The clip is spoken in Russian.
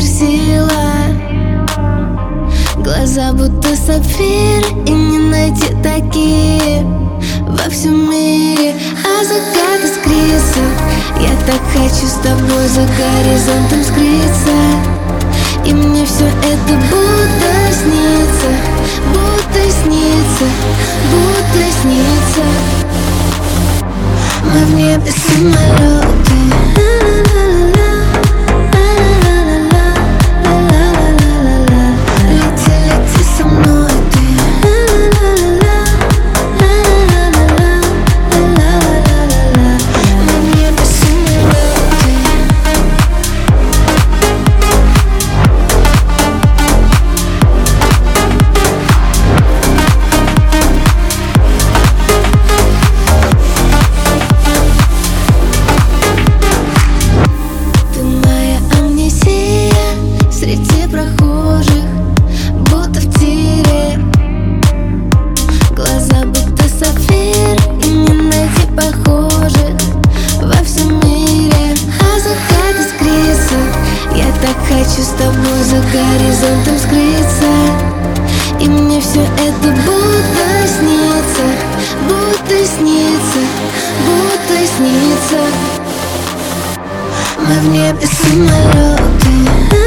сила. Глаза будто сапфир, и не найти такие во всем мире. А закат искрится, я так хочу с тобой за горизонтом скрыться. И мне все это будто снится, будто снится, будто снится. Мы в небе самолеты. Хочу с тобой за горизонтом скрыться. И мне все это будто снится, будто снится, будто снится. Мы в небе самолеты.